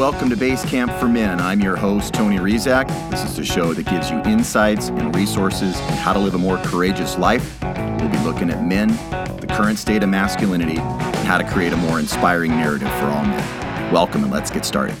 welcome to Base Camp for Men. I'm your host, Tony Rizak. This is the show that gives you insights and resources on how to live a more courageous life. We'll be looking at men, the current state of masculinity, and how to create a more inspiring narrative for all men. Welcome, and let's get started.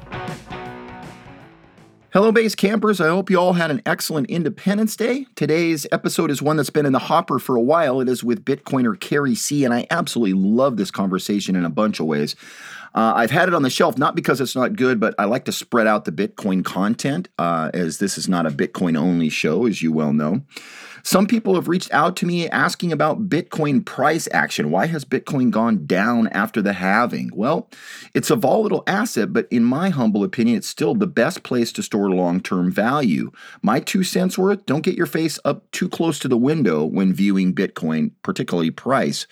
Hello, Base Campers. I hope you all had an excellent Independence Day. Today's episode is one that's been in the hopper for a while. It is with Bitcoiner Carrie C., and I absolutely love this conversation in a bunch of ways. I've had it on the shelf, not because it's not good, but I like to spread out the Bitcoin content, as this is not a Bitcoin-only show, as you well know. Some people have reached out to me asking about Bitcoin price action. Why has Bitcoin gone down after the halving? Well, it's a volatile asset, but in my humble opinion, it's still the best place to store long-term value. My 2 cents worth, don't get your face up too close to the window when viewing Bitcoin, particularly price.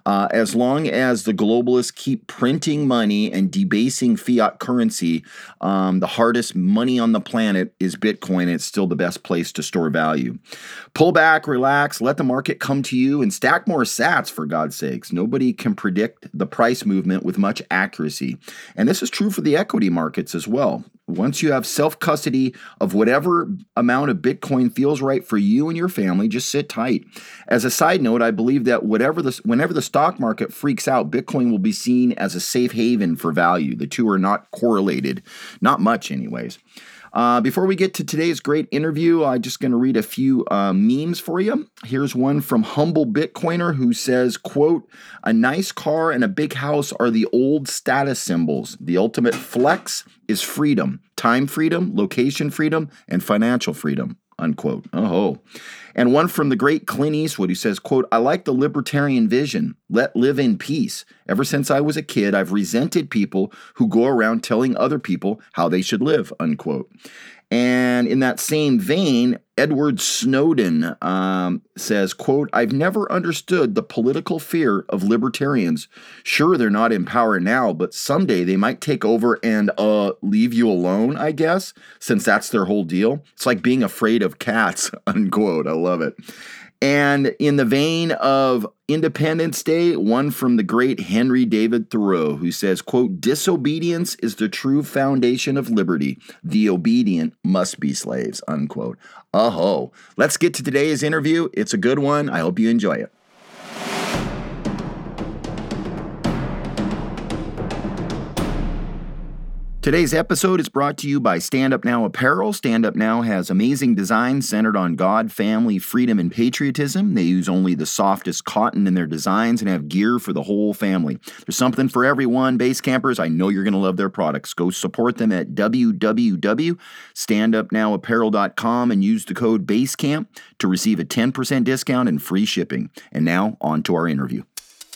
As long as the globalists keep printing money and debasing fiat currency, the hardest money on the planet is Bitcoin. It's still the best place to store value. Pull back, relax, let the market come to you, and stack more sats, for God's sakes. Nobody can predict the price movement with much accuracy. And this is true for the equity markets as well. Once you have self-custody of whatever amount of Bitcoin feels right for you and your family, just sit tight. As a side note, I believe that whenever the stock market freaks out, Bitcoin will be seen as a safe haven for value. The two are not correlated, not much anyways. Before we get to today's great interview, I'm just going to read a few memes for you. Here's one from Humble Bitcoiner who says, quote, "A nice car and a big house are the old status symbols. The ultimate flex is freedom, time freedom, location freedom, and financial freedom," unquote. Oh. And one from the great Clint Eastwood who says, quote, "I like the libertarian vision. Let live in peace. Ever since I was a kid, I've resented people who go around telling other people how they should live," unquote. And in that same vein, Edward Snowden says, quote, "I've never understood the political fear of libertarians. Sure, they're not in power now, but someday they might take over and leave you alone, I guess, since that's their whole deal. It's like being afraid of cats," unquote. I love it. And in the vein of Independence Day, one from the great Henry David Thoreau who says, quote, "Disobedience is the true foundation of liberty. The obedient must be slaves," unquote. Oh, let's get to today's interview. It's a good one. I hope you enjoy it. Today's episode is brought to you by Stand Up Now Apparel. Stand Up Now has amazing designs centered on God, family, freedom, and patriotism. They use only the softest cotton in their designs and have gear for the whole family. There's something for everyone. Base campers, I know you're going to love their products. Go support them at www.standupnowapparel.com and use the code BASECAMP to receive a 10% discount and free shipping. And now, on to our interview.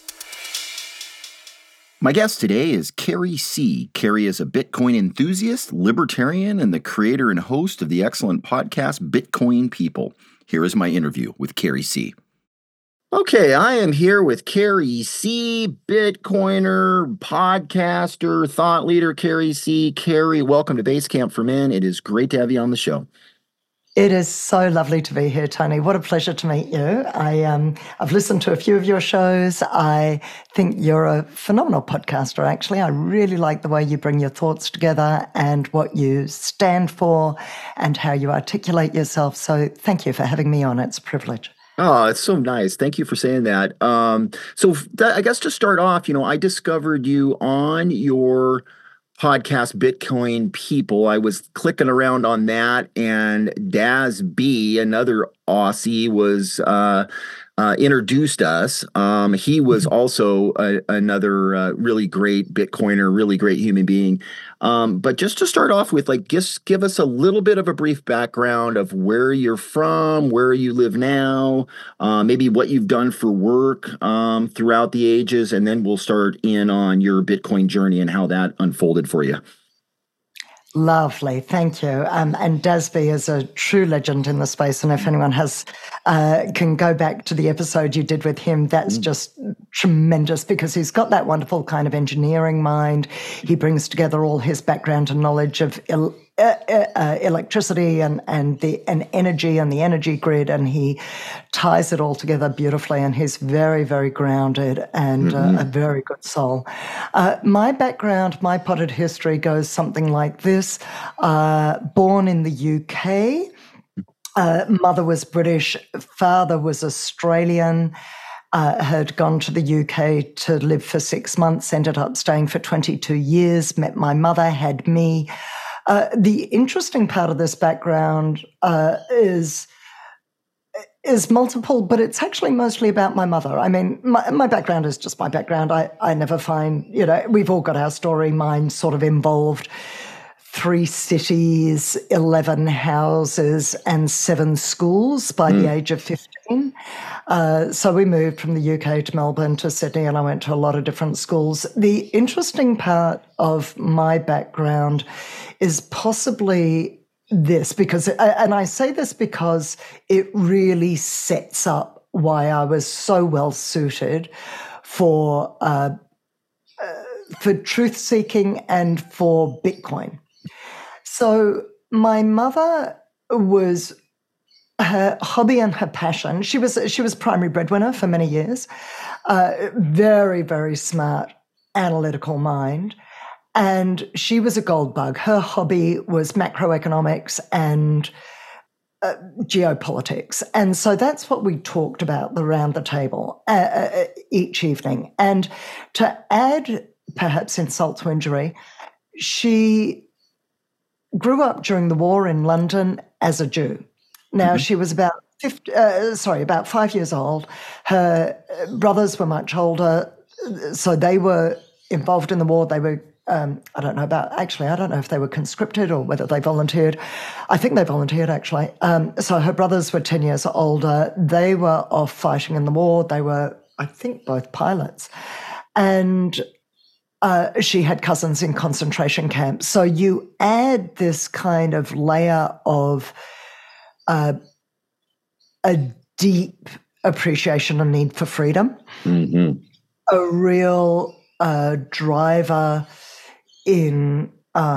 My guest today is Carrie C. Carrie is a Bitcoin enthusiast, libertarian, and the creator and host of the excellent podcast Bitcoin People. Here is my interview with Carrie C. Okay, I am here with Carrie C., Bitcoiner, podcaster, thought leader, Carrie C. Carrie, welcome to Base Camp for Men. It is great to have you on the show. It is so lovely to be here, Tony. What a pleasure to meet you. I've listened to a few of your shows. I think you're a phenomenal podcaster, actually. I really like the way you bring your thoughts together and what you stand for and how you articulate yourself. So thank you for having me on. It's a privilege. Oh, it's so nice. Thank you for saying that. I guess to start off, I discovered you on your podcast Bitcoin People. I was clicking around on that, and Daz B, another Aussie, was introduced us. He was also another really great Bitcoiner, really great human being. But just to start off with, just give us a little bit of a brief background of where you're from, where you live now, maybe what you've done for work throughout the ages, and then we'll start in on your Bitcoin journey and how that unfolded for you. Lovely, thank you. And Dasby is a true legend in the space, and if anyone can go back to the episode you did with him, that's just tremendous because he's got that wonderful kind of engineering mind. He brings together all his background and knowledge of electricity and energy and the energy grid, and he ties it all together beautifully. And he's very, very grounded and a very good soul. My background, my potted history goes something like this: born in the UK. Mother was British, father was Australian, had gone to the UK to live for 6 months, ended up staying for 22 years, met my mother, had me. The interesting part of this background is multiple, but it's actually mostly about my mother. I mean, my background is just my background. I never find, we've all got our story. Mine sort of involved 3 cities, 11 houses, and 7 schools by the age of 15. So we moved from the UK to Melbourne to Sydney, and I went to a lot of different schools. The interesting part of my background is possibly this, and I say this because it really sets up why I was so well suited for truth-seeking and for Bitcoin. So my mother was, her hobby and her passion, she was primary breadwinner for many years, very, very smart, analytical mind, and she was a gold bug. Her hobby was macroeconomics and geopolitics. And so that's what we talked about around the table each evening. And to add perhaps insult to injury, she grew up during the war in London as a Jew. Now, she was about 5 years old. Her brothers were much older, so they were involved in the war. They were, I don't know if they were conscripted or whether they volunteered. I think they volunteered, actually. So her brothers were 10 years older. They were off fighting in the war. They were, I think, both pilots. And she had cousins in concentration camps. So you add this kind of layer of a deep appreciation and need for freedom, a real driver in,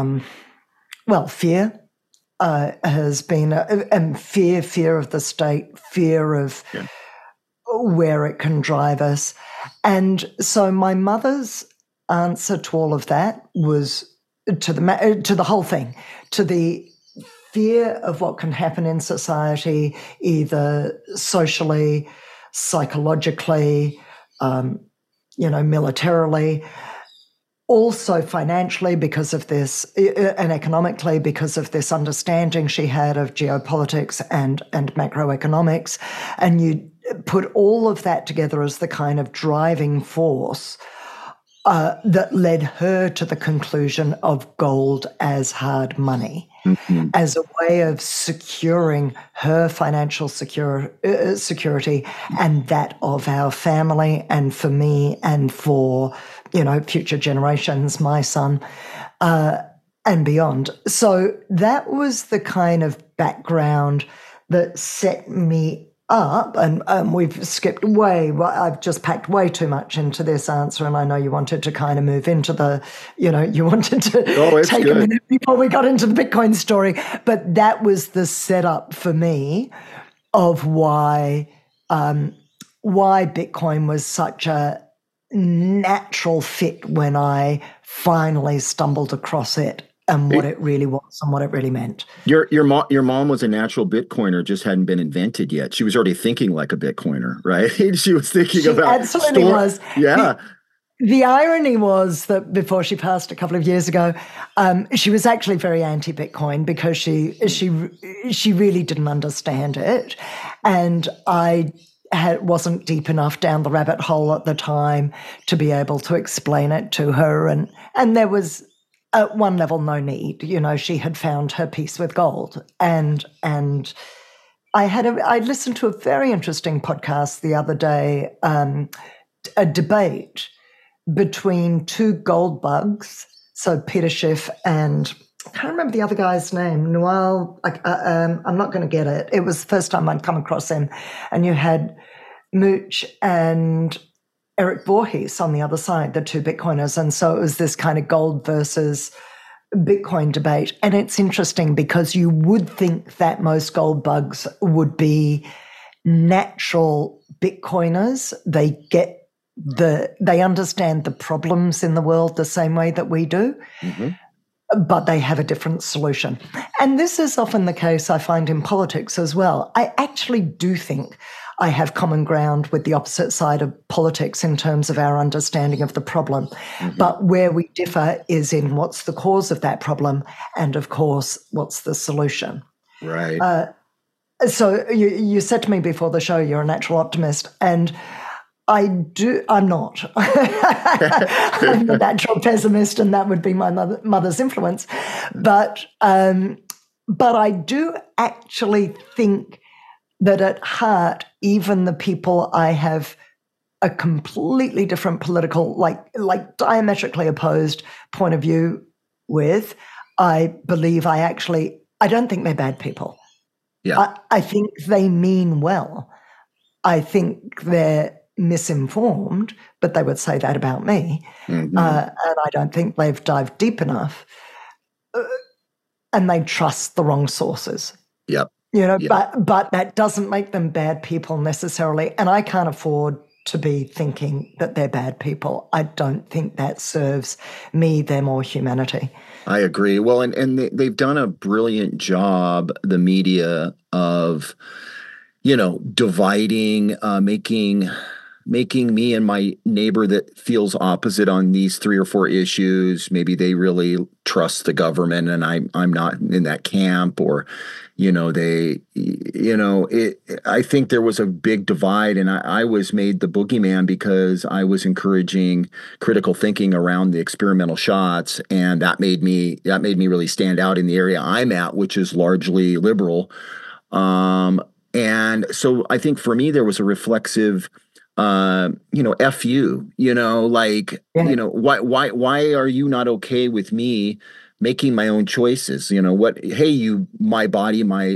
fear has been, and fear of the state, fear of where it can drive us. And so my mother's answer to all of that was to the whole thing, to the fear of what can happen in society, either socially, psychologically, militarily, also financially because of this, and economically because of this understanding she had of geopolitics and macroeconomics. And you put all of that together as the kind of driving force that led her to the conclusion of gold as hard money, as a way of securing her financial security and that of our family, and for me and for, future generations, my son, and beyond. So that was the kind of background that set me up, and we've skipped I've just packed way too much into this answer, and I know you wanted to kind of move into the, you wanted to take a minute before we got into the Bitcoin story, but that was the setup for me of why Bitcoin was such a natural fit when I finally stumbled across it. And what it really was and what it really meant. Your mom was a natural Bitcoiner, just hadn't been invented yet. She was already thinking like a Bitcoiner, right? She was thinking about absolutely was. Yeah. The irony was that before she passed a couple of years ago, she was actually very anti-Bitcoin because she really didn't understand it, and I wasn't deep enough down the rabbit hole at the time to be able to explain it to her, and there was, at one level, no need. She had found her peace with gold. And I listened to a very interesting podcast the other day, a debate between 2 gold bugs. So Peter Schiff and I can't remember the other guy's name, Noel. I'm not going to get it. It was the first time I'd come across him. And you had Mooch and Eric Voorhees on the other side, the 2 Bitcoiners. And so it was this kind of gold versus Bitcoin debate. And it's interesting because you would think that most gold bugs would be natural Bitcoiners. They understand the problems in the world the same way that we do, but they have a different solution. And this is often the case, I find, in politics as well. I actually do think I have common ground with the opposite side of politics in terms of our understanding of the problem. But where we differ is in what's the cause of that problem and, of course, what's the solution. Right. So you said to me before the show you're a natural optimist, and I'm not. I'm a natural pessimist, and that would be my mother's influence. But I do actually think that at heart, even the people I have a completely different political, like diametrically opposed point of view with, I believe I don't think they're bad people. Yeah. I think they mean well. I think they're misinformed, but they would say that about me. And I don't think they've dived deep enough. And they trust the wrong sources. Yep. But that doesn't make them bad people necessarily. And I can't afford to be thinking that they're bad people. I don't think that serves me, them, or humanity. I agree. Well, and they've done a brilliant job, the media, of, dividing, making me and my neighbor that feels opposite on these 3 or 4 issues. Maybe they really trust the government and I'm not in that camp, or, I think there was a big divide, and I was made the boogeyman because I was encouraging critical thinking around the experimental shots. And that made me really stand out in the area I'm at, which is largely liberal. And so I think for me, there was a reflexive, F you, why are you not okay with me making my own choices? Hey, my body, my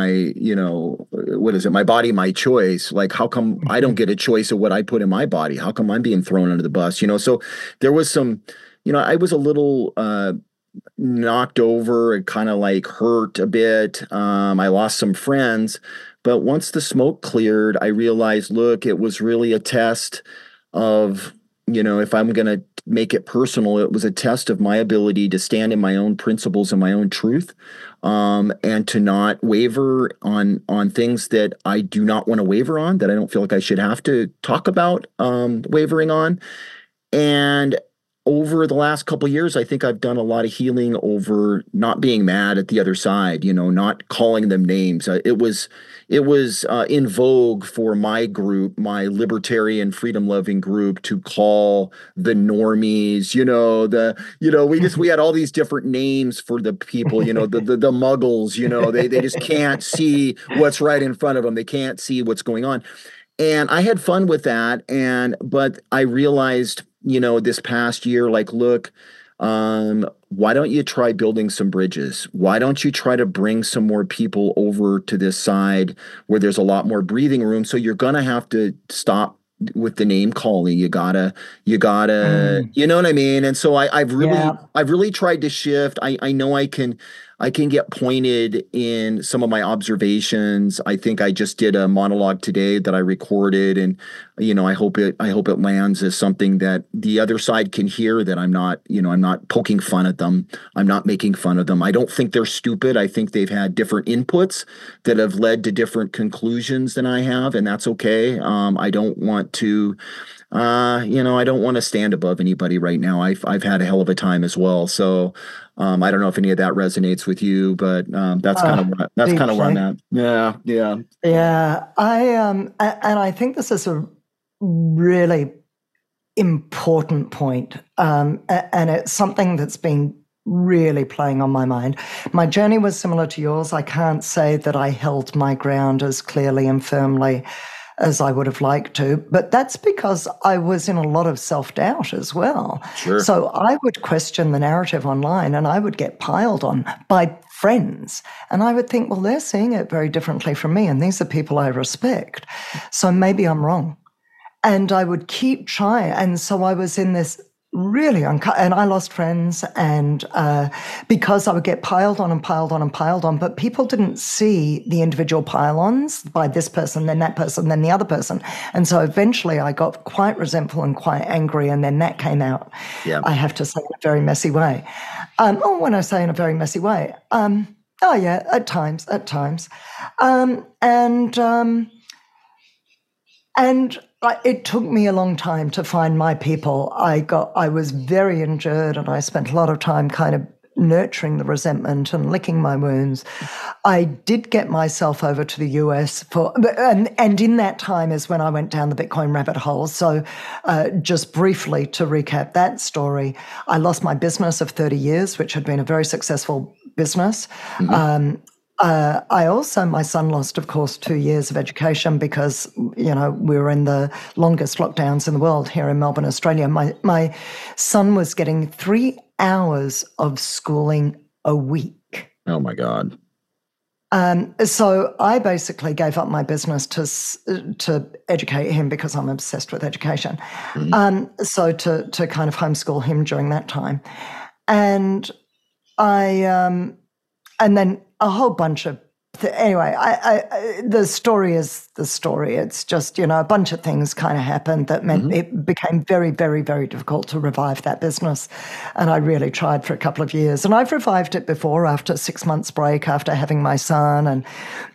my body, my choice. Like, how come I don't get a choice of what I put in my body? How come I'm being thrown under the bus? So there was some, I was a little, knocked over and kind of like hurt a bit. I lost some friends. But once the smoke cleared, I realized, look, it was really a test of, if I'm going to make it personal, it was a test of my ability to stand in my own principles and my own truth, and to not waver on things that I do not want to waver on, that I don't feel like I should have to talk about wavering on. And over the last couple of years, I think I've done a lot of healing over not being mad at the other side, not calling them names. It was in vogue for my group, my libertarian freedom-loving group, to call the normies, we had all these different names for the people, the muggles, they just can't see what's right in front of them. They can't see what's going on. And I had fun with that. But I realized, this past year, like, look, why don't you try building some bridges? Why don't you try to bring some more people over to this side where there's a lot more breathing room? So you're going to have to stop with the name calling. You gotta, you know what I mean? And so I've really tried to shift. I know I can get pointed in some of my observations. I think I just did a monologue today that I recorded, and I hope it lands as something that the other side can hear, that I'm not poking fun at them. I'm not making fun of them. I don't think they're stupid. I think they've had different inputs that have led to different conclusions than I have, and that's okay. I don't want to I don't want to stand above anybody right now. I've had a hell of a time as well. So I don't know if any of that resonates with you, but that's kind of where I'm at. Yeah. And I think this is a really important point, and it's something that's been really playing on my mind. My journey was similar to yours. I can't say that I held my ground as clearly and firmly as I would have liked to, but that's because I was in a lot of self-doubt as well. Sure. So I would question the narrative online, and I would get piled on by friends. And I would think, well, they're seeing it very differently from me, and these are people I respect. So maybe I'm wrong. And I would keep trying. And so I was in this really and I lost friends, and because I would get piled on and piled on and piled on, but people didn't see the individual pile-ons by this person, then that person, then the other person. And so eventually I got quite resentful and quite angry, and then that came out, I have to say, in a very messy way. When I say in a very messy way, at times. It took me a long time to find my people. I was very injured, and I spent a lot of time kind of nurturing the resentment and licking my wounds. I did get myself over to the US and in that time is when I went down the Bitcoin rabbit hole. So just briefly to recap that story, I lost my business of 30 years, which had been a very successful business. Mm-hmm. My son lost, of course, 2 years of education because, we were in the longest lockdowns in the world here in Melbourne, Australia. My son was getting 3 hours of schooling a week. Oh, my God. So I basically gave up my business to educate him because I'm obsessed with education. Mm-hmm. So to kind of homeschool him during that time. And and then a whole bunch of anyway, the story is the story. It's just, a bunch of things kind of happened that meant it became very, very, very difficult to revive that business. And I really tried for a couple of years. And I've revived it before after a 6 months break, after having my son. And,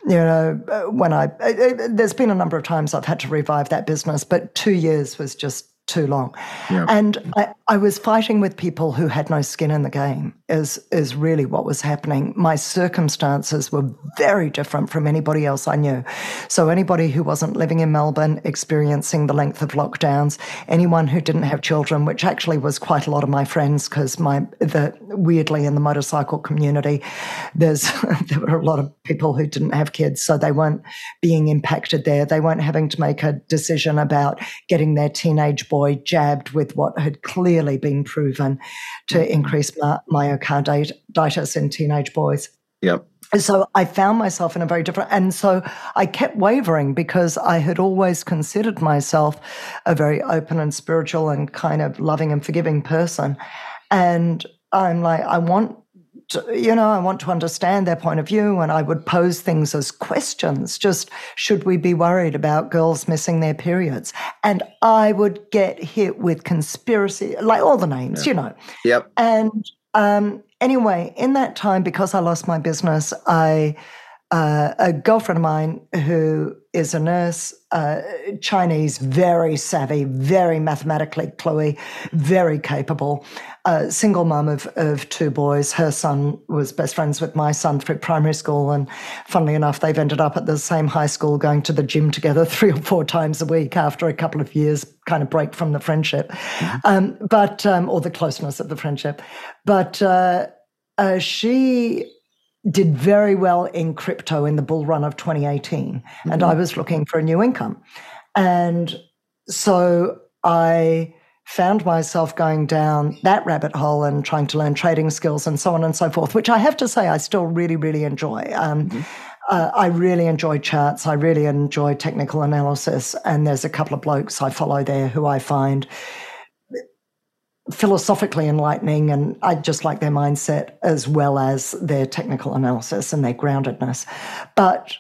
there's been a number of times I've had to revive that business, but 2 years was just too long. Yeah. And I was fighting with people who had no skin in the game is really what was happening. My circumstances were very different from anybody else I knew. So anybody who wasn't living in Melbourne, experiencing the length of lockdowns, anyone who didn't have children, which actually was quite a lot of my friends, because weirdly in the motorcycle community, there were a lot of people who didn't have kids, so they weren't being impacted there. They weren't having to make a decision about getting their teenage boy jabbed with what had clearly been proven to increase myocarditis in teenage boys. Yep. So I found myself in a very different, and so I kept wavering because I had always considered myself a very open and spiritual and kind of loving and forgiving person. And I'm like, I want to understand their point of view, and I would pose things as questions. Just, should we be worried about girls missing their periods? And I would get hit with conspiracy, like all the names, Yep. And anyway, in that time, because I lost my business, a girlfriend of mine who is a nurse, Chinese, very savvy, very mathematically cluey, very capable, single mum of 2 boys. Her son was best friends with my son through primary school, and funnily enough, they've ended up at the same high school, going to the gym together 3 or 4 times a week after a couple of years kind of break from the friendship, or the closeness of the friendship. But she did very well in crypto in the bull run of 2018, and I was looking for a new income. And so I found myself going down that rabbit hole and trying to learn trading skills and so on and so forth, which I have to say I still really, really enjoy. I really enjoy charts. I really enjoy technical analysis. And there's a couple of blokes I follow there who I find philosophically enlightening, and I just like their mindset as well as their technical analysis and their groundedness. But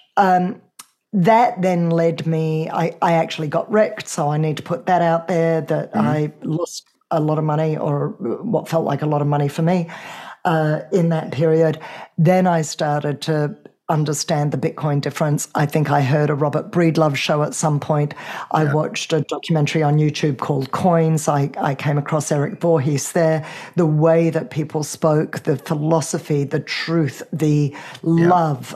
that then led me, I actually got wrecked, so I need to put that out there, that I lost a lot of money, or what felt like a lot of money for me in that period. Then I started to understand the Bitcoin difference. I think I heard a Robert Breedlove show at some point. I watched a documentary on YouTube called Coins. I came across Eric Voorhees there. The way that people spoke, the philosophy, the truth, the love,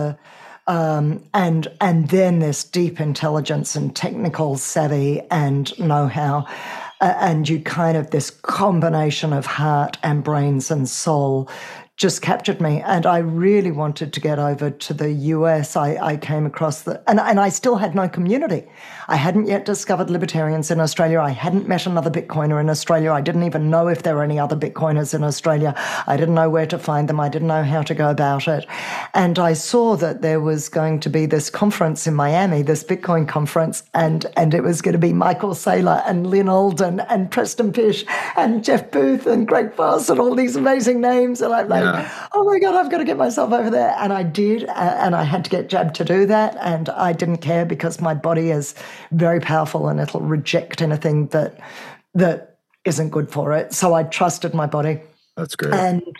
and then this deep intelligence and technical savvy and know-how. And you kind of, this combination of heart and brains and soul just captured me. And I really wanted to get over to the US. I came across and I still had no community. I hadn't yet discovered libertarians in Australia. I hadn't met another Bitcoiner in Australia. I didn't even know if there were any other Bitcoiners in Australia. I didn't know where to find them. I didn't know how to go about it. And I saw that there was going to be this conference in Miami, this Bitcoin conference, and it was going to be Michael Saylor and Lynn Alden and Preston Pysh and Jeff Booth and Greg Foss and all these amazing names. And I'm like, oh my God, I've got to get myself over there. And I did, and I had to get jabbed to do that. And I didn't care because my body is very powerful and it'll reject anything that isn't good for it. So I trusted my body. That's great.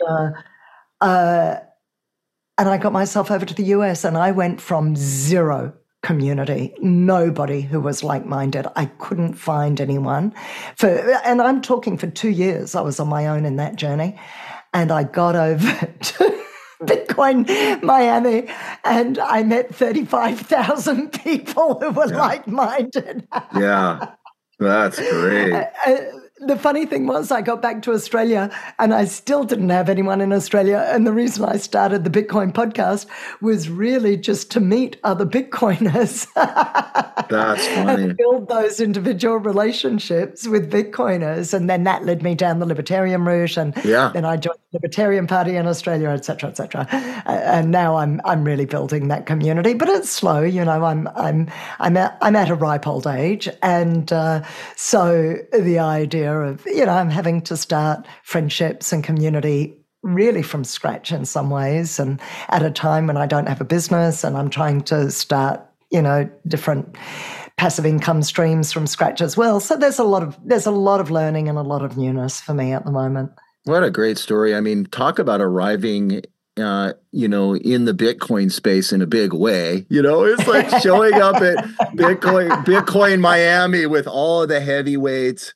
And I got myself over to the US, and I went from zero community, nobody who was like-minded. I couldn't find anyone. And I'm talking for 2 years, I was on my own in that journey. And I got over to Bitcoin Miami, and I met 35,000 people who were like-minded. Yeah, that's great. The funny thing was I got back to Australia and I still didn't have anyone in Australia. And the reason I started the Bitcoin podcast was really just to meet other Bitcoiners. That's funny. And build those individual relationships with Bitcoiners. And then that led me down the libertarian route. And then I joined the Libertarian Party in Australia, et cetera, et cetera. And now I'm really building that community. But it's slow, I'm at a ripe old age. And so the idea of, I'm having to start friendships and community really from scratch in some ways, and at a time when I don't have a business and I'm trying to start, different passive income streams from scratch as well. So there's a lot of learning and a lot of newness for me at the moment. What a great story. I mean, talk about arriving in the Bitcoin space in a big way. It's like showing up at Bitcoin Miami with all of the heavyweights.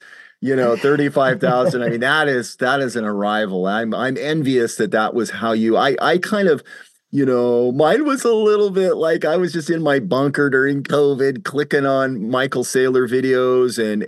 35,000. I mean, that is an arrival. I'm envious that was how I kind of, mine was a little bit like I was just in my bunker during COVID, clicking on Michael Saylor videos and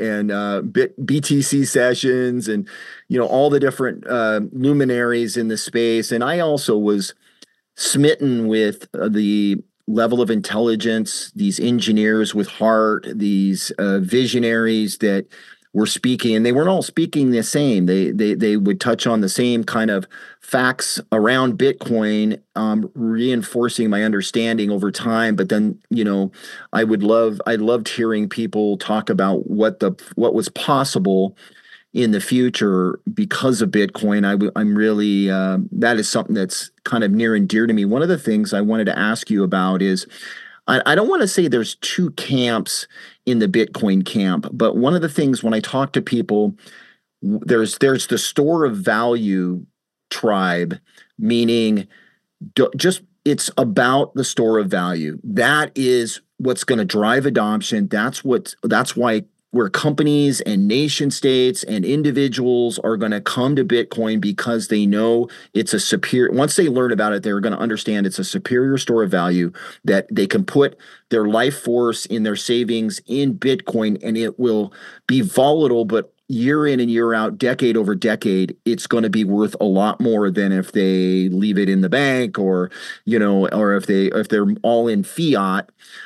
BTC sessions and, all the different luminaries in the space. And I also was smitten with the level of intelligence, these engineers with heart, these visionaries that were speaking, and they weren't all speaking the same. They would touch on the same kind of facts around Bitcoin, reinforcing my understanding over time. But then, I loved hearing people talk about what was possible in the future because of Bitcoin. I'm really that is something that's kind of near and dear to me. One of the things I wanted to ask you about is, I don't want to say there's two camps in the Bitcoin camp, but one of the things when I talk to people, there's the store of value tribe, meaning just it's about the store of value. That is what's going to drive adoption. That's why where companies and nation states and individuals are going to come to Bitcoin, because they know it's a superior, once they learn about it, they're going to understand it's a superior store of value, that they can put their life force in their savings in Bitcoin, and it will be volatile, but year in and year out, decade over decade, it's going to be worth a lot more than if they leave it in the bank or if they're all in fiat.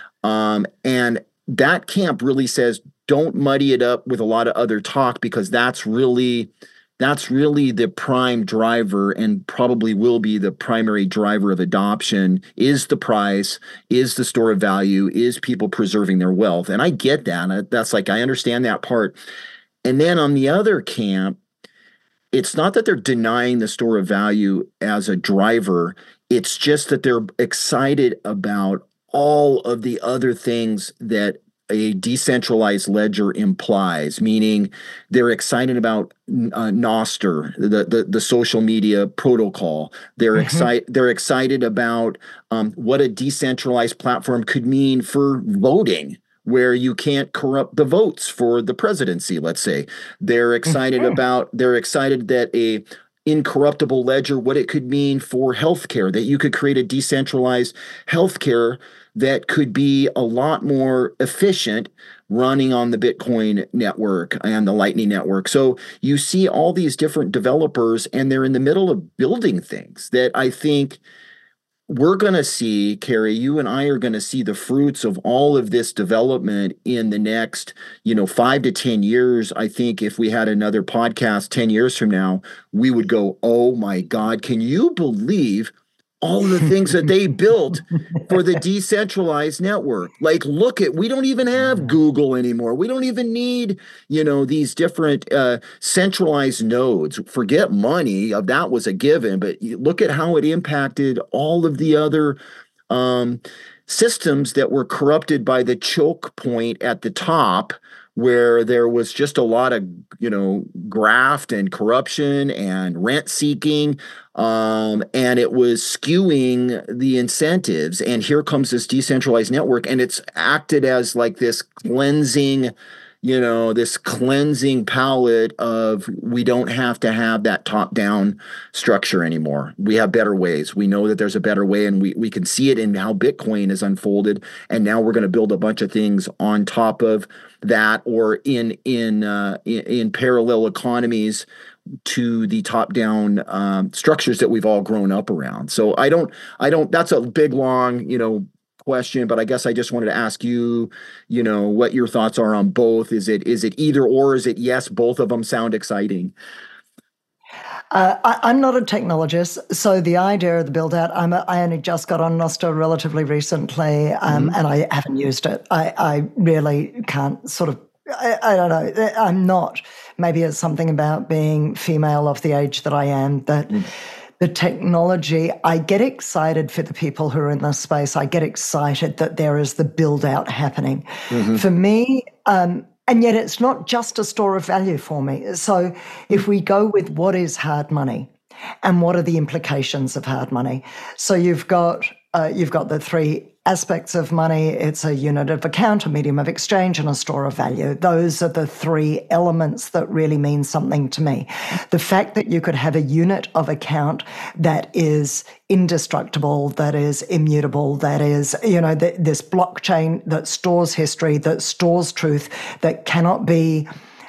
And that camp really says, don't muddy it up with a lot of other talk, because that's really the prime driver, and probably will be the primary driver of adoption, is the price, is the store of value, is people preserving their wealth. And I get that. That's like, I understand that part. And then on the other camp, it's not that they're denying the store of value as a driver. It's just that they're excited about all of the other things that a decentralized ledger implies, meaning they're excited about Nostr, the social media protocol. They're excited about what a decentralized platform could mean for voting, where you can't corrupt the votes for the presidency, let's say. They're excited that incorruptible ledger, what it could mean for healthcare, that you could create a decentralized healthcare that could be a lot more efficient running on the Bitcoin network and the Lightning Network. So you see all these different developers, and they're in the middle of building things that I think we're going to see, Carrie, you and I are going to see the fruits of all of this development in the next, 5 to 10 years. I think if we had another podcast 10 years from now, we would go, oh my God, can you believe all the things that they built for the decentralized network? Like, we don't even have Google anymore. We don't even need, these different centralized nodes. Forget money, that was a given, but look at how it impacted all of the other systems that were corrupted by the choke point at the top, where there was just a lot of, graft and corruption and rent seeking. And it was skewing the incentives. And here comes this decentralized network, and it's acted as like this cleansing palette of, we don't have to have that top-down structure anymore. We have better ways. We know that there's a better way, and we can see it in how Bitcoin is unfolded. And now we're going to build a bunch of things on top of that, or in parallel economies to the top-down structures that we've all grown up around. So I don't. That's a big, long, question, but I guess I just wanted to ask you, what your thoughts are on both. Is it either or? Is it yes, both of them sound exciting? I'm not a technologist, so the idea of the build out, I only just got on Nostr relatively recently, and I haven't used it. I really can't sort of, I don't know. I'm not. Maybe it's something about being female of the age that I am that. The technology, I get excited for the people who are in this space. I get excited that there is the build out happening. For me, and yet it's not just a store of value for me. So if we go with what is hard money and what are the implications of hard money. So you've got the three aspects of money. It's a unit of account, a medium of exchange, and a store of value. Those are the three elements that really mean something to me. The fact that you could have a unit of account that is indestructible, that is immutable, that is, this blockchain that stores history, that stores truth, that cannot be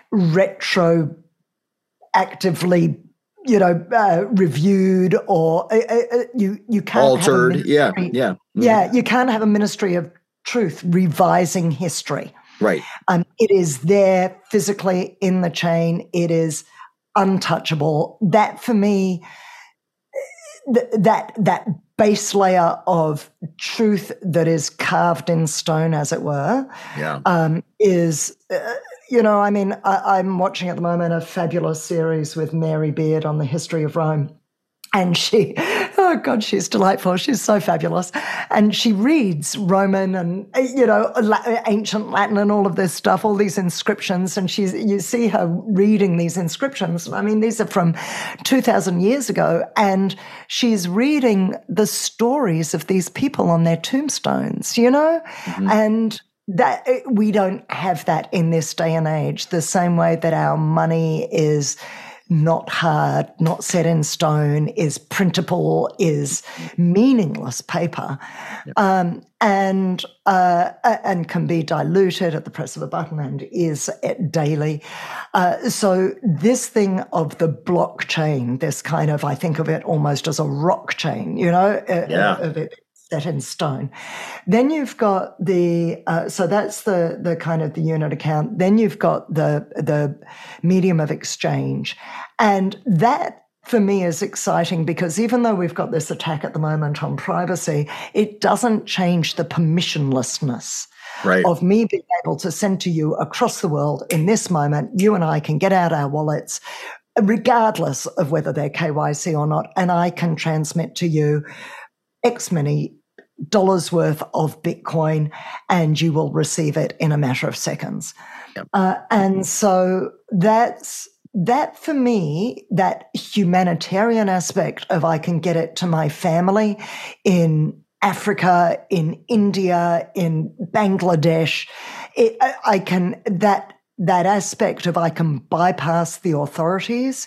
retroactively reviewed, or you can't altered. Yeah. You can't have a ministry of truth revising history. Right. It is there physically in the chain. It is untouchable. That for me, that base layer of truth that is carved in stone, as it were, is. I'm watching at the moment a fabulous series with Mary Beard on the history of Rome. And she's delightful. She's so fabulous. And she reads Roman and, ancient Latin and all of this stuff, all these inscriptions. And you see her reading these inscriptions. I mean, these are from 2,000 years ago. And she's reading the stories of these people on their tombstones, and that we don't have that in this day and age, the same way that our money is not hard, not set in stone, is printable, is meaningless paper, and can be diluted at the press of a button, and is daily. So this thing of the blockchain, this kind of, I think of it almost as a rock chain, of it set in stone. Then you've got so that's the kind of the unit account. Then you've got the medium of exchange. And that for me is exciting, because even though we've got this attack at the moment on privacy, it doesn't change the permissionlessness of me being able to send to you across the world in this moment. You and I can get out our wallets, regardless of whether they're KYC or not, and I can transmit to you X many dollars worth of Bitcoin, and you will receive it in a matter of seconds. Yep. And so that for me, that humanitarian aspect of I can get it to my family in Africa, in India, in Bangladesh, that aspect of I can bypass the authorities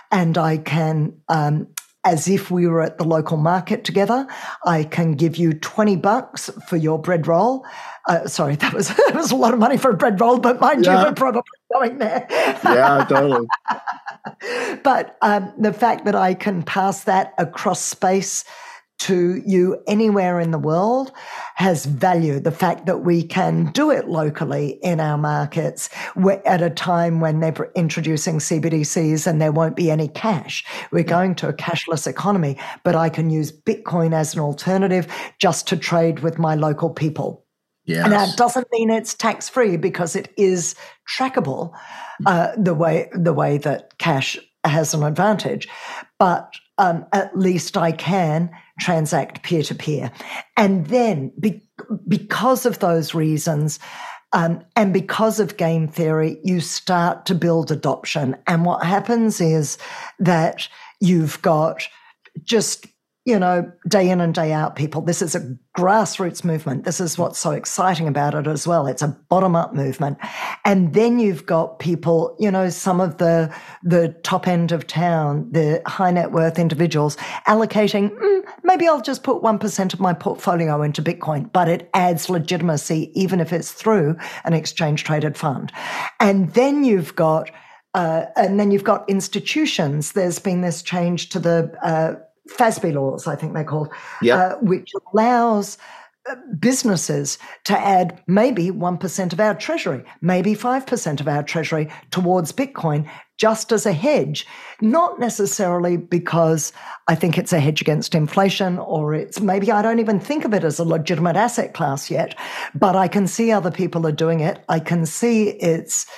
and I can, as if we were at the local market together, I can give you $20 for your bread roll. Sorry, that was a lot of money for a bread roll, but mind you, we're probably going there. Yeah, totally. But the fact that I can pass that across space to you anywhere in the world has value. The fact that we can do it locally in our markets at a time when they're introducing CBDCs and there won't be any cash. We're going to a cashless economy, but I can use Bitcoin as an alternative just to trade with my local people. Yes. And that doesn't mean it's tax-free because it is trackable the way that cash has an advantage. But at least I can transact peer-to-peer. And then because of those reasons and because of game theory, you start to build adoption. And what happens is that you've got just, day in and day out people. This is a grassroots movement. This is what's so exciting about it as well. It's a bottom-up movement. And then you've got people, some of the top end of town, the high net worth individuals allocating, maybe I'll just put 1% of my portfolio into Bitcoin, but it adds legitimacy even if it's through an exchange-traded fund. And then you've got institutions. There's been this change to the FASB laws, I think they're called, which allows businesses to add maybe 1% of our treasury, maybe 5% of our treasury towards Bitcoin just as a hedge, not necessarily because I think it's a hedge against inflation or it's maybe I don't even think of it as a legitimate asset class yet, but I can see other people are doing it. I can see it's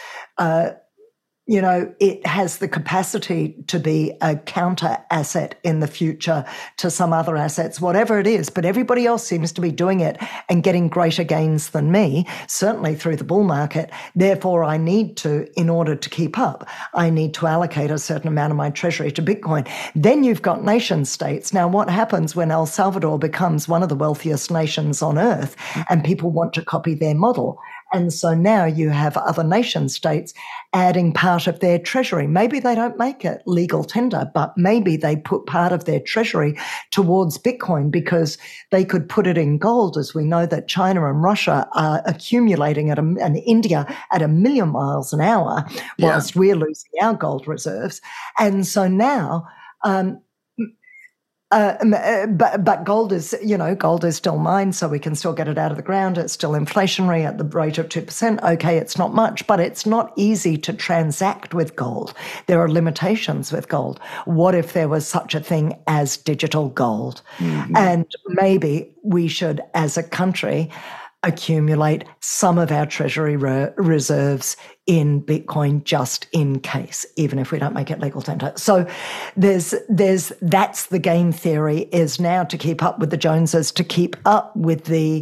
it has the capacity to be a counter asset in the future to some other assets, whatever it is. But everybody else seems to be doing it and getting greater gains than me, certainly through the bull market. Therefore, I need to, in order to keep up, I need to allocate a certain amount of my treasury to Bitcoin. Then you've got nation states. Now, what happens when El Salvador becomes one of the wealthiest nations on earth and people want to copy their model? And so now you have other nation states adding part of their treasury. Maybe they don't make it legal tender, but maybe they put part of their treasury towards Bitcoin because they could put it in gold, as we know that China and Russia are accumulating and India at 1,000,000 miles an hour whilst we're losing our gold reserves. And so now but gold is still mined, so we can still get it out of the ground. It's still inflationary at the rate of 2%. Okay, it's not much, but it's not easy to transact with gold. There are limitations with gold. What if there was such a thing as digital gold? Mm-hmm. And maybe we should, as a country, accumulate some of our treasury reserves in Bitcoin just in case, even if we don't make it legal tender. So that's the game theory, is now to keep up with the Joneses, to keep up with the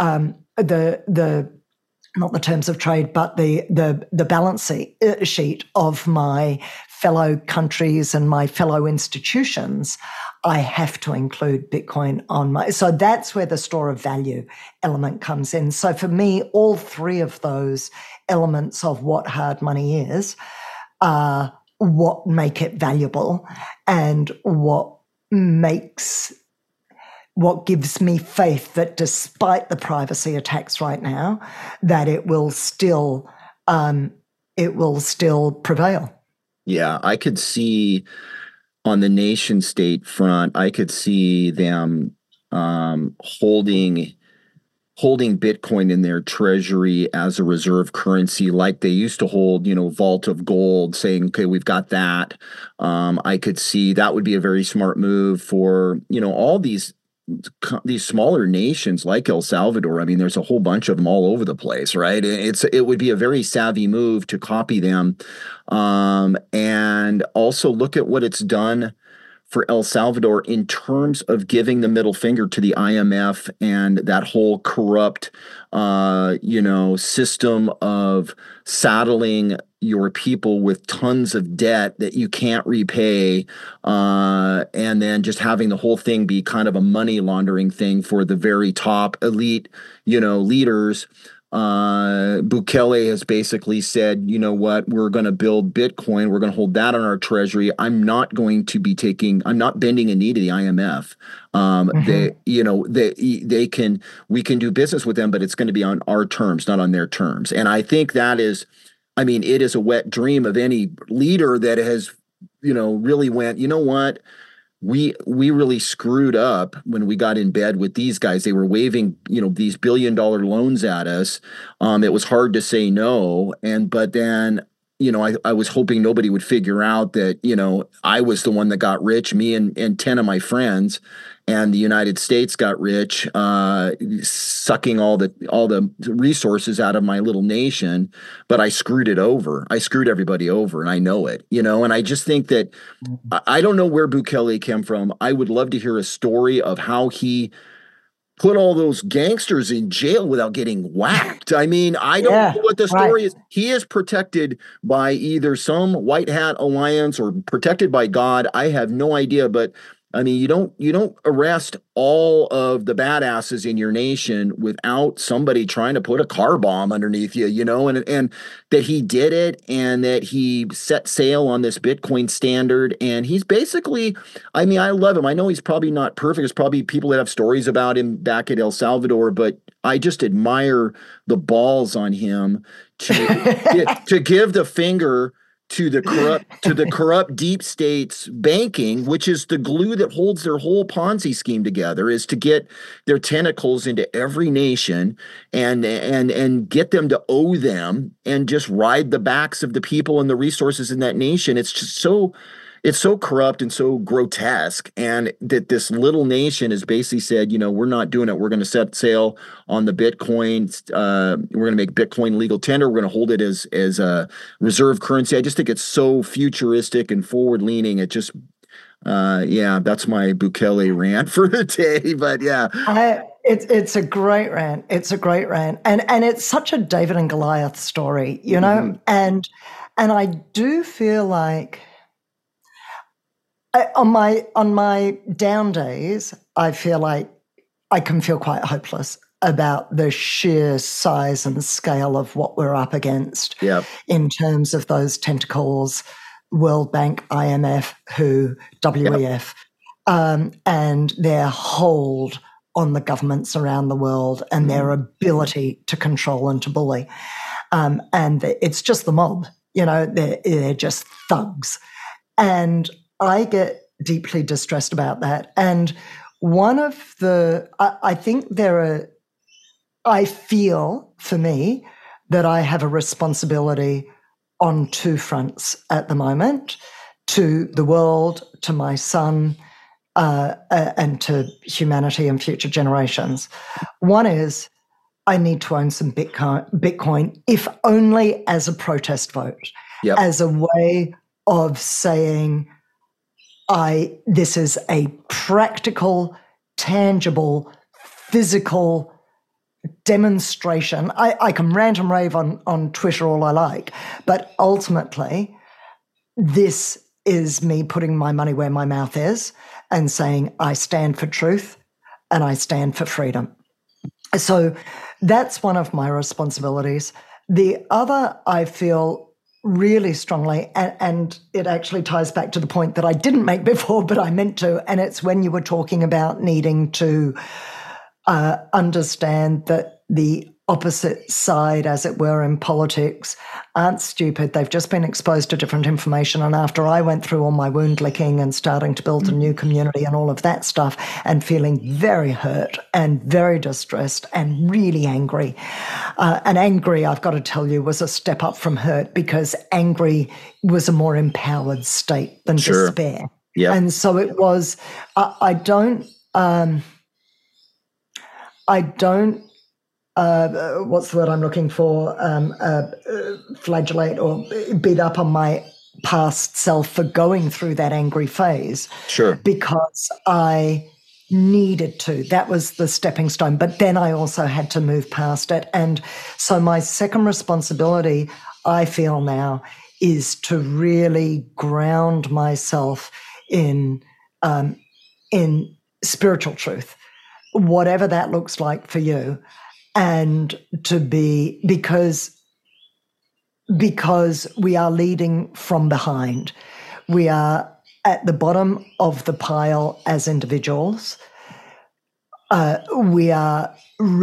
not the terms of trade, but the balance sheet of my fellow countries and my fellow institutions. I have to include Bitcoin so that's where the store of value element comes in. So for me, all three of those elements of what hard money is are what make it valuable and what gives me faith that despite the privacy attacks right now, that it will still prevail. Yeah, I could see on the nation state front, I could see them holding Bitcoin in their treasury as a reserve currency, like they used to hold, vault of gold, saying, okay, we've got that. I could see that would be a very smart move for, all these smaller nations like El Salvador. I mean, there's a whole bunch of them all over the place, right? It would be a very savvy move to copy them. And also look at what it's done for El Salvador in terms of giving the middle finger to the IMF and that whole corrupt, system of saddling your people with tons of debt that you can't repay, and then just having the whole thing be kind of a money laundering thing for the very top elite, leaders. Bukele has basically said, you know what, we're going to build Bitcoin. We're going to hold that on our treasury. I'm not bending a knee to the IMF. We can do business with them, but it's going to be on our terms, not on their terms. And I think it is a wet dream of any leader that has, really went, you know what? We really screwed up when we got in bed with these guys. They were waving, these billion-dollar loans at us. It was hard to say no. But then, I was hoping nobody would figure out that, I was the one that got rich, me and 10 of my friends, and the United States got rich, sucking all the resources out of my little nation. But I screwed it over. I screwed everybody over, and I know it, and I just think that I don't know where Bukele came from. I would love to hear a story of how he put all those gangsters in jail without getting whacked. I mean, I don't know what the story is. He is protected by either some white hat alliance or protected by God. I have no idea, but I mean, you don't arrest all of the badasses in your nation without somebody trying to put a car bomb underneath you, and that he did it, and that he set sail on this Bitcoin standard. And he's basically, I mean, I love him. I know he's probably not perfect. There's probably people that have stories about him back at El Salvador, but I just admire the balls on him to give the finger to the corrupt deep state's banking, which is the glue that holds their whole Ponzi scheme together, is to get their tentacles into every nation and get them to owe them and just ride the backs of the people and the resources in that nation. It's just it's so corrupt and so grotesque, and that this little nation has basically said, we're not doing it. We're going to set sail on the Bitcoin. We're going to make Bitcoin legal tender. We're going to hold it as a reserve currency. I just think it's so futuristic and forward leaning. It just, that's my Bukele rant for the day. But yeah. It's a great rant. It's a great rant. And it's such a David and Goliath story, and I do feel like, on my down days, I feel like I can feel quite hopeless about the sheer size and scale of what we're up against in terms of those tentacles, World Bank, IMF, WEF, and their hold on the governments around the world and their ability to control and to bully. And it's just the mob, they're just thugs. And I get deeply distressed about that. And one of I think I feel for me that I have a responsibility on two fronts at the moment, to the world, to my son, and to humanity and future generations. One is I need to own some Bitcoin, if only as a protest vote, as a way of saying, this is a practical, tangible, physical demonstration. I can rant and rave on Twitter all I like, but ultimately, this is me putting my money where my mouth is and saying, I stand for truth and I stand for freedom. So that's one of my responsibilities. The other, I feel really strongly, and it actually ties back to the point that I didn't make before, but I meant to, and it's when you were talking about needing to understand that the opposite side, as it were, in politics aren't stupid. They've just been exposed to different information. And after I went through all my wound licking and starting to build a new community and all of that stuff, and feeling very hurt and very distressed and really angry. And angry, I've got to tell you, was a step up from hurt, because angry was a more empowered state than despair. Yeah. And so it was, I don't what's the word I'm looking for? Flagellate or beat up on my past self for going through that angry phase. Sure. Because I needed to. That was the stepping stone. But then I also had to move past it. And so my second responsibility, I feel now, is to really ground myself in spiritual truth, whatever that looks like for you. and to be because we are leading from behind. We are at the bottom of the pile as individuals. We are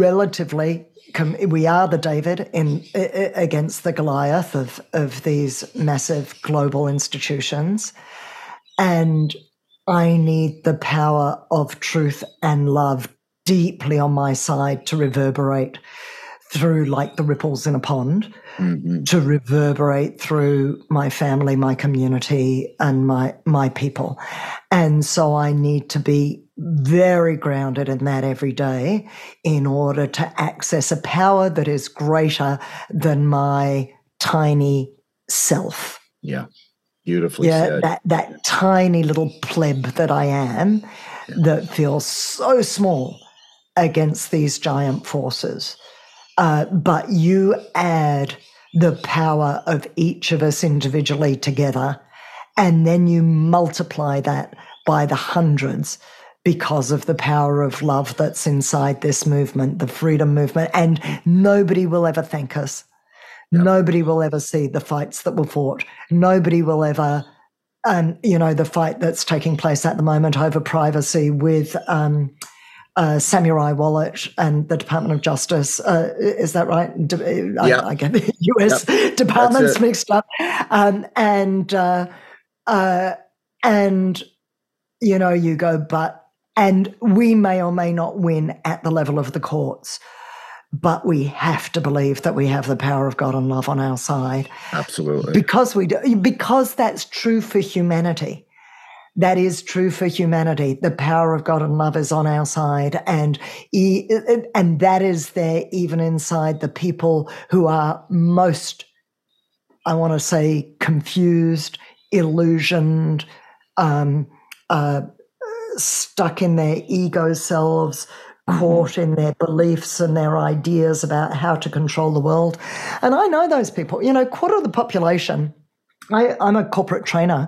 we are the David against the Goliath of these massive global institutions. And I need the power of truth and love deeply on my side to reverberate through, like the ripples in a pond, to reverberate through my family, my community, and my people. And so I need to be very grounded in that every day in order to access a power that is greater than my tiny self. Yeah. Beautifully said. That tiny little pleb that I am that feels so small against these giant forces. But you add the power of each of us individually together, and then you multiply that by the hundreds because of the power of love that's inside this movement, the freedom movement. And nobody will ever thank us. Yep. Nobody will ever see the fights that were fought. Nobody will ever, the fight that's taking place at the moment over privacy with Samurai Wallet and the Department of Justice. Is that right? I get the US departments mixed up. You go, and we may or may not win at the level of the courts, but we have to believe that we have the power of God and love on our side. Absolutely. Because that's true for humanity. That is true for humanity. The power of God and love is on our side, and that is there even inside the people who are most, I want to say, confused, illusioned, stuck in their ego selves, caught in their beliefs and their ideas about how to control the world. And I know those people. Quarter of the population. I'm a corporate trainer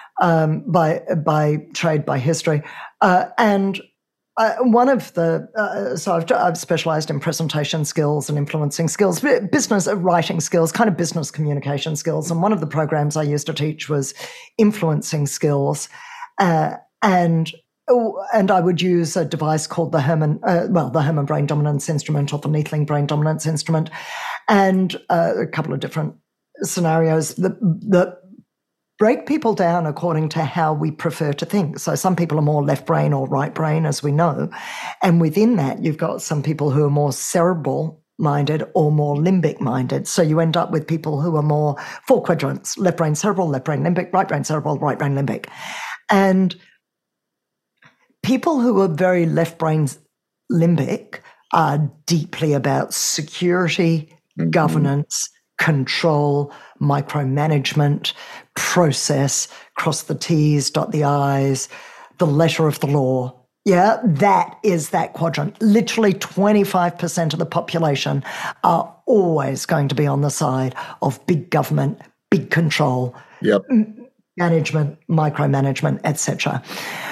by trade, by history, and one of the so I've specialised in presentation skills and influencing skills, business writing skills, kind of business communication skills. And one of the programs I used to teach was influencing skills, and I would use a device called the Herman Brain Dominance Instrument, or the Neethling Brain Dominance Instrument, and a couple of different scenarios that break people down according to how we prefer to think. So some people are more left brain or right brain, as we know. And within that, you've got some people who are more cerebral minded or more limbic minded. So you end up with people who are more 4 quadrants: left brain cerebral, left brain limbic, right brain cerebral, right brain limbic. And people who are very left brain limbic are deeply about security, governance, control, micromanagement, process, cross the T's, dot the I's, the letter of the law. Yeah, that is that quadrant. Literally 25% of the population are always going to be on the side of big government, big control, management, micromanagement, etc.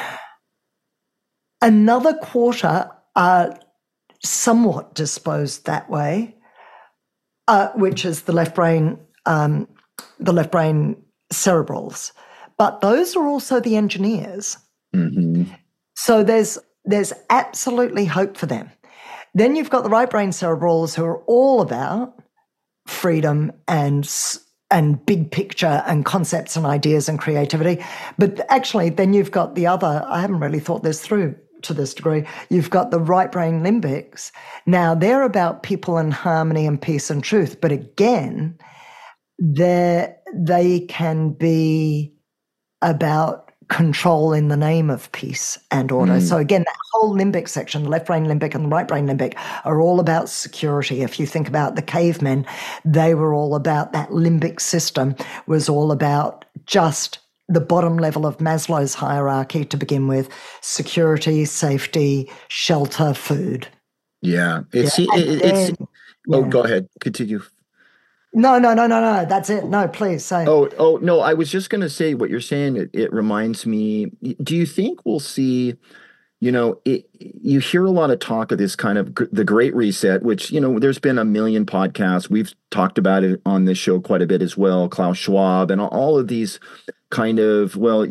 Another quarter are somewhat disposed that way, which is the left brain cerebrals. But those are also the engineers. So there's absolutely hope for them. Then you've got the right brain cerebrals who are all about freedom and big picture and concepts and ideas and creativity. But actually, then you've got the other, I haven't really thought this through to this degree, you've got the right brain limbics. Now, they're about people and harmony and peace and truth. But again, they can be about control in the name of peace and order. So again, that whole limbic section, the left brain limbic and the right brain limbic, are all about security. If you think about the cavemen, they were all about that limbic system, was all about just the bottom level of Maslow's hierarchy to begin with: security, safety, shelter, food. Yeah. Oh, go ahead. Continue. No. That's it. No, please say. Oh, no. I was just going to say what you're saying. It reminds me. Do you think we'll see you hear a lot of talk of this kind of the Great Reset, which, there's been a million podcasts. We've talked about it on this show quite a bit as well. Klaus Schwab and all of these kind of, well,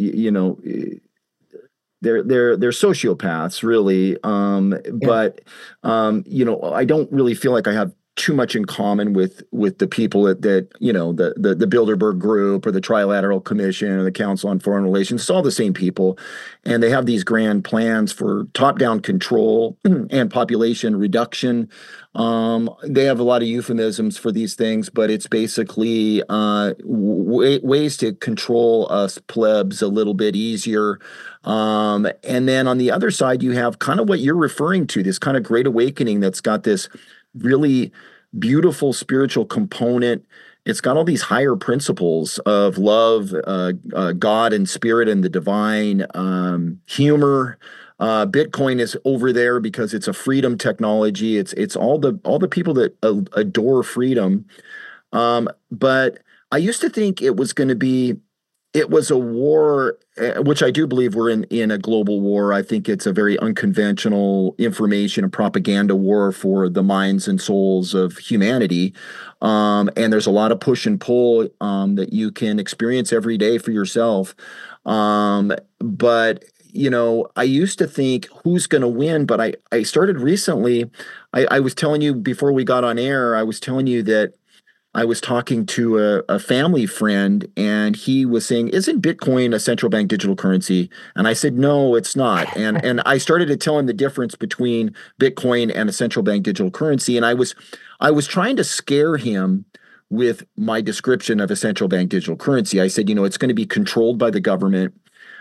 they're sociopaths, really. But I don't really feel like I have too much in common with the people that the Bilderberg Group or the Trilateral Commission or the Council on Foreign Relations. It's all the same people, and they have these grand plans for top-down control and population reduction. They have a lot of euphemisms for these things, but it's basically ways to control us plebs a little bit easier. And then on the other side, you have kind of what you're referring to, this kind of great awakening that's got this really beautiful spiritual component. It's got all these higher principles of love, God and spirit and the divine, humor. Bitcoin is over there because it's a freedom technology. It's all the people that adore freedom. But I used to think it was a war, which I do believe we're in a global war. I think it's a very unconventional information and propaganda war for the minds and souls of humanity. And there's a lot of push and pull that you can experience every day for yourself. But I used to think who's going to win, but I started recently. I was telling you before we got on air, I was telling you that I was talking to a family friend, and he was saying, "Isn't Bitcoin a central bank digital currency?" And I said, "No, it's not." And I started to tell him the difference between Bitcoin and a central bank digital currency. And I was trying to scare him with my description of a central bank digital currency. I said, it's going to be controlled by the government,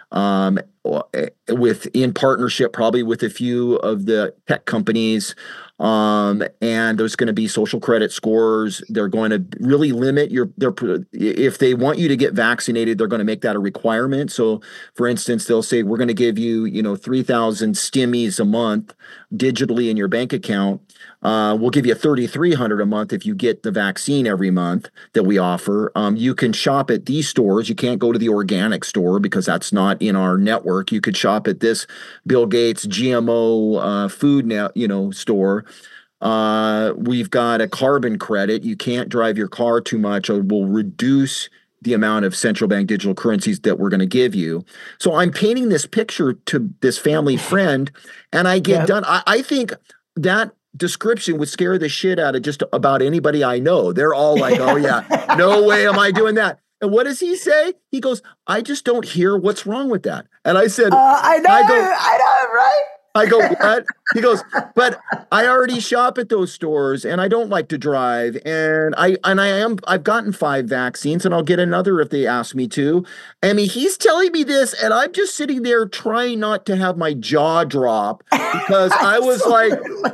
in partnership probably with a few of the tech companies. And there's going to be social credit scores. They're going to really limit if they want you to get vaccinated, they're going to make that a requirement. So for instance, they'll say, we're going to give you, 3,000 stimmies a month digitally in your bank account. We'll give you 3,300 a month if you get the vaccine every month that we offer. You can shop at these stores. You can't go to the organic store because that's not in our network. You could shop at this Bill Gates GMO food store. We've got a carbon credit. You can't drive your car too much, or we'll reduce the amount of central bank digital currencies that we're going to give you. So I'm painting this picture to this family friend, and I get done. I think that description would scare the shit out of just about anybody I know. They're all like, "Oh yeah, no way am I doing that." And what does he say? He goes, "I just don't hear what's wrong with that." And I said, I know, right? I go, "What?" He goes, "But I already shop at those stores, and I don't like to drive, and I've gotten 5 vaccines, and I'll get another if they ask me to." I mean, he's telling me this, and I'm just sitting there trying not to have my jaw drop because I was like,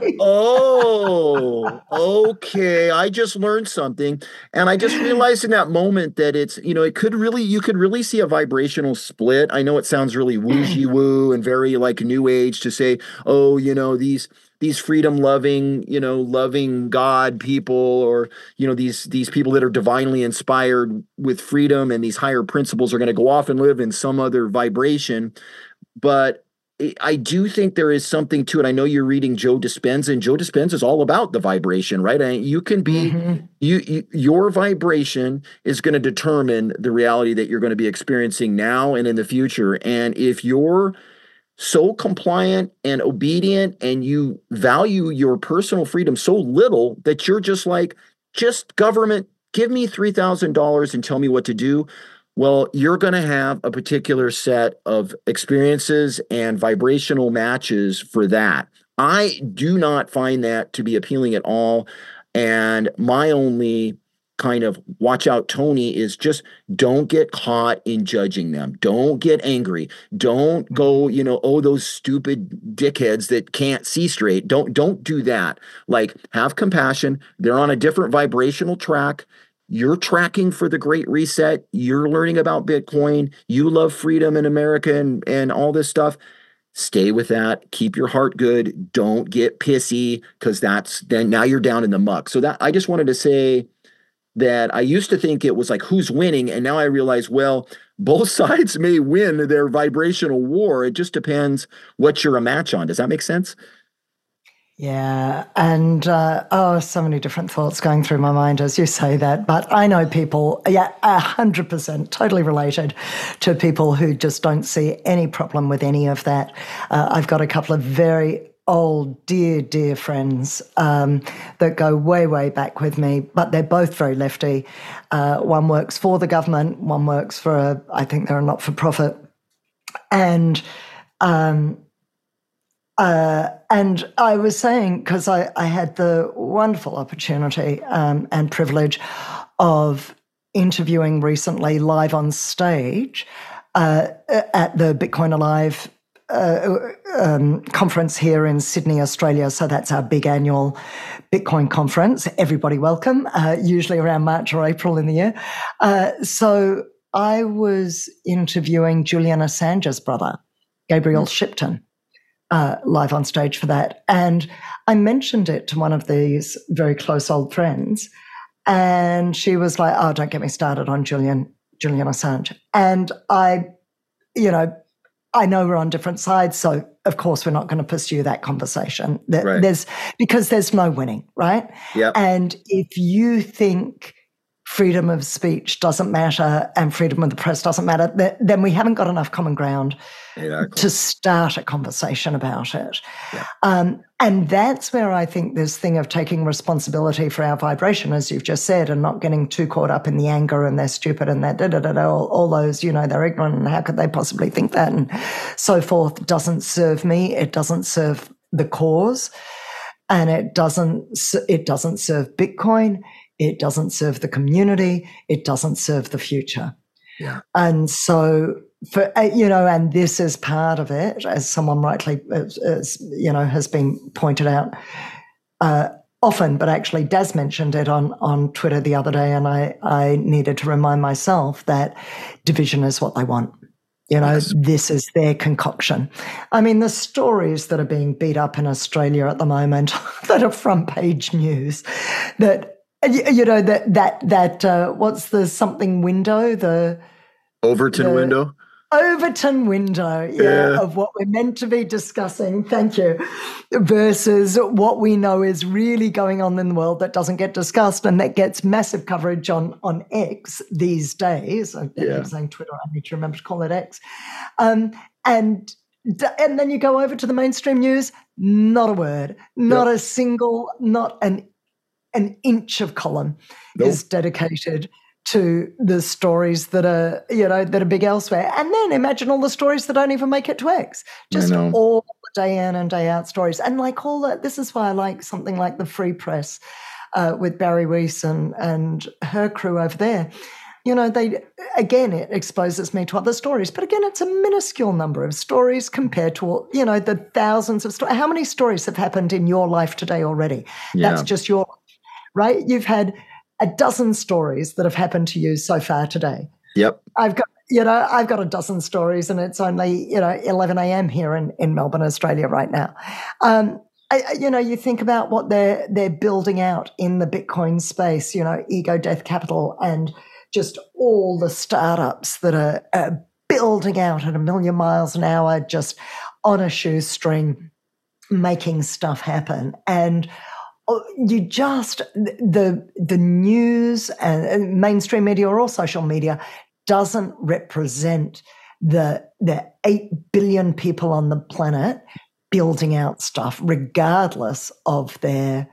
"Oh, okay, I just learned something," and I just realized in that moment that it's, you could really see a vibrational split. I know it sounds really woozy woo and very like new age to say, "Oh, these freedom loving, loving God people, or, these people that are divinely inspired with freedom and these higher principles are going to go off and live in some other vibration." But I do think there is something to it. I know you're reading Joe Dispenza, and Joe Dispenza is all about the vibration, right? You can be, your vibration is going to determine the reality that you're going to be experiencing now and in the future. And if you're so compliant and obedient, and you value your personal freedom so little that you're just like, just government, give me $3,000 and tell me what to do. Well, you're going to have a particular set of experiences and vibrational matches for that. I do not find that to be appealing at all. And my only kind of watch out, Tony, is just don't get caught in judging them. Don't get angry. Don't go, those stupid dickheads that can't see straight. Don't do that. Like, have compassion. They're on a different vibrational track. You're tracking for the Great Reset. You're learning about Bitcoin. You love freedom in America and all this stuff. Stay with that. Keep your heart good. Don't get pissy, because then now you're down in the muck. So that I just wanted to say, that I used to think it was like who's winning, and now I realize, well, both sides may win their vibrational war. It just depends what you're a match on. Does that make sense? Yeah. And, so many different thoughts going through my mind as you say that. But I know people, 100% totally related to people who just don't see any problem with any of that. I've got a couple of very old, dear friends that go way, way back with me, but they're both very lefty. One works for the government, one works for, I think they're a not-for-profit. And I was saying, because I had the wonderful opportunity and privilege of interviewing recently live on stage at the Bitcoin Alive conference here in Sydney, Australia. So that's our big annual Bitcoin conference. Everybody welcome, usually around March or April in the year. So I was interviewing Julian Assange's brother, Gabriel Shipton, live on stage for that. And I mentioned it to one of these very close old friends, and she was like, oh, don't get me started on Julian Assange. And I know we're on different sides, so of course we're not going to pursue that conversation. Right. Because there's no winning, right? Yep. And if you think freedom of speech doesn't matter and freedom of the press doesn't matter, then we haven't got enough common ground to start a conversation about it. Yeah. And that's where I think this thing of taking responsibility for our vibration, as you've just said, and not getting too caught up in the anger and they're stupid and they're all those, they're ignorant and how could they possibly think that and so forth, doesn't serve me. It doesn't serve the cause, and it doesn't serve Bitcoin. It doesn't serve the community. It doesn't serve the future. Yeah. And so, and this is part of it, as someone rightly, has been pointed out often, but actually Daz mentioned it on Twitter the other day, and I needed to remind myself that division is what they want. Yes. This is their concoction. I mean, the stories that are being beat up in Australia at the moment that are front page news, that what's the something window? The Overton window? Overton window, of what we're meant to be discussing, thank you, versus what we know is really going on in the world that doesn't get discussed and that gets massive coverage on X these days. I keep saying Twitter, I need to remember to call it X. And then you go over to the mainstream news, not a word, not a single, not an inch of column is dedicated to the stories that are, that are big elsewhere. And then imagine all the stories that don't even make it to X. Just all the day in and day out stories. And like all that, this is why I like something like the Free Press with Barry Weiss and her crew over there. It exposes me to other stories. But again, it's a minuscule number of stories compared to, the thousands of stories. How many stories have happened in your life today already? Yeah. That's just your life, right? You've had a dozen stories that have happened to you so far today. Yep. I've got a dozen stories, and it's only, 11 a.m. here in Melbourne, Australia right now. You think about what they're building out in the Bitcoin space, Ego Death Capital and just all the startups that are building out at 1,000,000 miles an hour, just on a shoestring, making stuff happen. And you just, the news and mainstream media or social media doesn't represent the 8 billion people on the planet building out stuff, regardless of their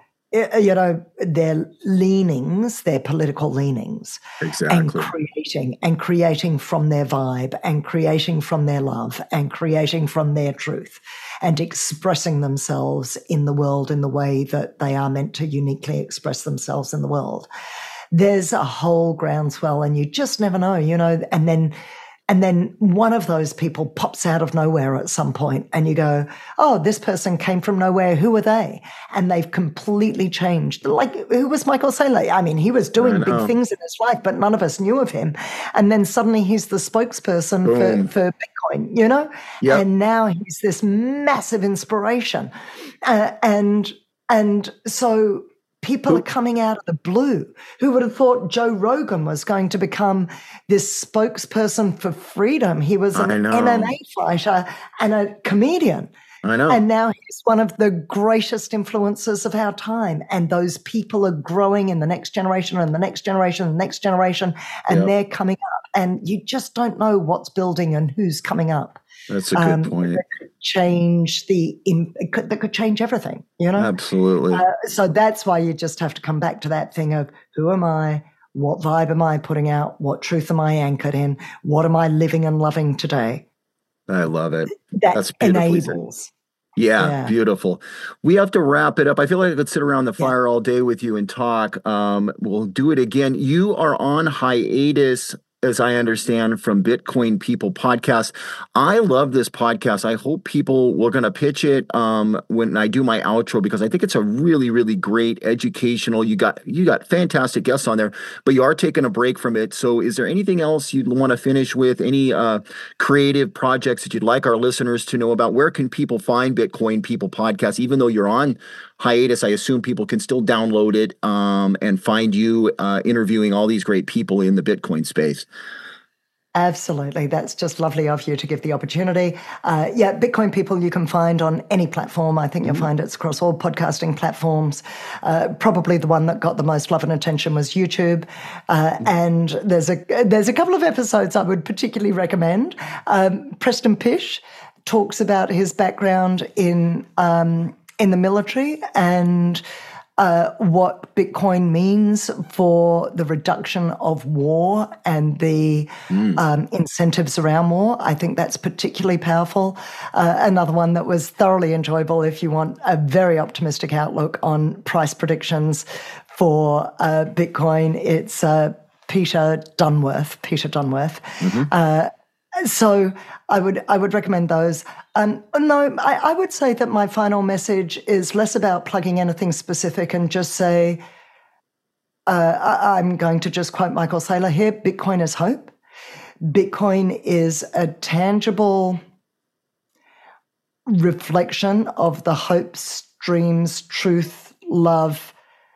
leanings, their political leanings. Exactly. And creating from their vibe and creating from their love and creating from their truth and expressing themselves in the world in the way that they are meant to uniquely express themselves in the world. There's a whole groundswell, and you just never know, and then one of those people pops out of nowhere at some point and you go, oh, this person came from nowhere. Who are they? And they've completely changed. Like, who was Michael Saylor? I mean, he was doing big things in his life, but none of us knew of him. And then suddenly he's the spokesperson for Bitcoin, Yep. And now he's this massive inspiration. And so People are coming out of the blue. Who would have thought Joe Rogan was going to become this spokesperson for freedom? He was an MMA fighter and a comedian. I know. And now he's one of the greatest influencers of our time. And those people are growing in the next generation and the next generation and the next generation, and they're coming up. And you just don't know what's building and who's coming up. That's a good point. That could change that could change everything, Absolutely. So that's why you just have to come back to that thing of who am I? What vibe am I putting out? What truth am I anchored in? What am I living and loving today? I love it. That's enables. Yeah, beautiful. We have to wrap it up. I feel like I could sit around the fire all day with you and talk. We'll do it again. You are on hiatus, as I understand, from Bitcoin People podcast. I love this podcast. I hope we're going to pitch it when I do my outro, because I think it's a really, really great educational. You got fantastic guests on there, but you are taking a break from it. So is there anything else you'd want to finish with? Any creative projects that you'd like our listeners to know about? Where can people find Bitcoin People podcast? Even though you're on hiatus, I assume people can still download it and find you interviewing all these great people in the Bitcoin space. Absolutely. That's just lovely of you to give the opportunity. Bitcoin People you can find on any platform. I think you'll find it's across all podcasting platforms. Probably the one that got the most love and attention was YouTube. And there's a couple of episodes I would particularly recommend. Preston Pysh talks about his background in the military and what Bitcoin means for the reduction of war and the incentives around war. I think that's particularly powerful. Another one that was thoroughly enjoyable, if you want a very optimistic outlook on price predictions for Bitcoin, it's Peter Dunworth. So I would recommend those. I would say that my final message is less about plugging anything specific and just say, I'm going to just quote Michael Saylor here, Bitcoin is hope. Bitcoin is a tangible reflection of the hopes, dreams, truth, love,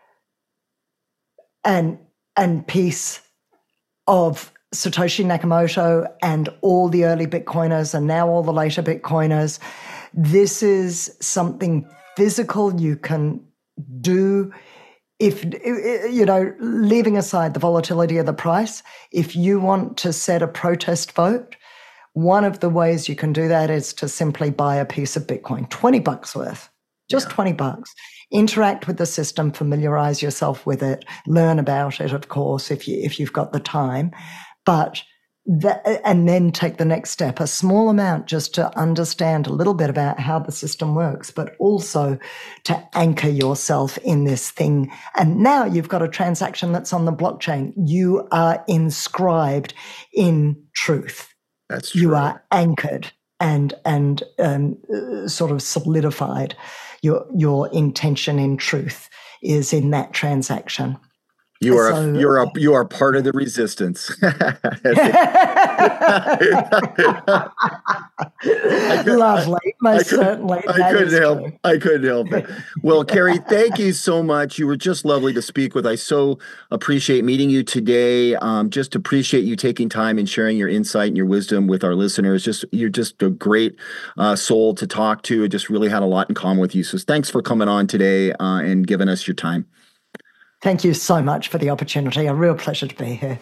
and peace of Satoshi Nakamoto and all the early Bitcoiners and now all the later Bitcoiners. This is something physical you can do if, leaving aside the volatility of the price. If you want to set a protest vote, one of the ways you can do that is to simply buy a piece of Bitcoin, $20 worth, just $20. Interact with the system, familiarize yourself with it, learn about it, of course, if you've got the time. And then take the next step, a small amount just to understand a little bit about how the system works, but also to anchor yourself in this thing. And now you've got a transaction that's on the blockchain. You are inscribed in truth. That's true. You are anchored and sort of solidified. Your intention in truth is in that transaction. You are part of the resistance. Lovely, most certainly. I couldn't help it. Well, Carrie, thank you so much. You were just lovely to speak with. I so appreciate meeting you today. Just appreciate you taking time and sharing your insight and your wisdom with our listeners. You're just a great soul to talk to. I just really had a lot in common with you. So thanks for coming on today and giving us your time. Thank you so much for the opportunity. A real pleasure to be here.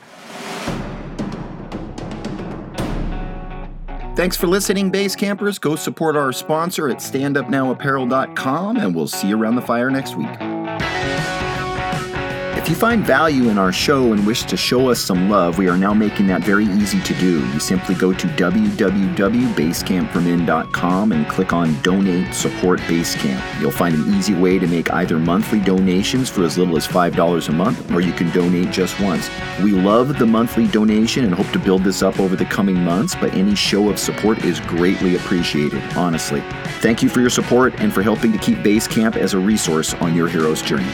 Thanks for listening, Base Campers. Go support our sponsor at standupnowapparel.com, and we'll see you around the fire next week. If you find value in our show and wish to show us some love, we are now making that very easy to do. You simply go to www.basecampformen.com and click on Donate Support Basecamp. You'll find an easy way to make either monthly donations for as little as $5 a month, or you can donate just once. We love the monthly donation and hope to build this up over the coming months, but any show of support is greatly appreciated, honestly. Thank you for your support and for helping to keep Basecamp as a resource on your hero's journey.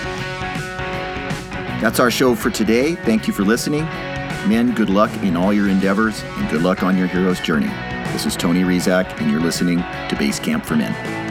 That's our show for today. Thank you for listening. Men, good luck in all your endeavors and good luck on your hero's journey. This is Tony Rizak, and you're listening to Basecamp for Men.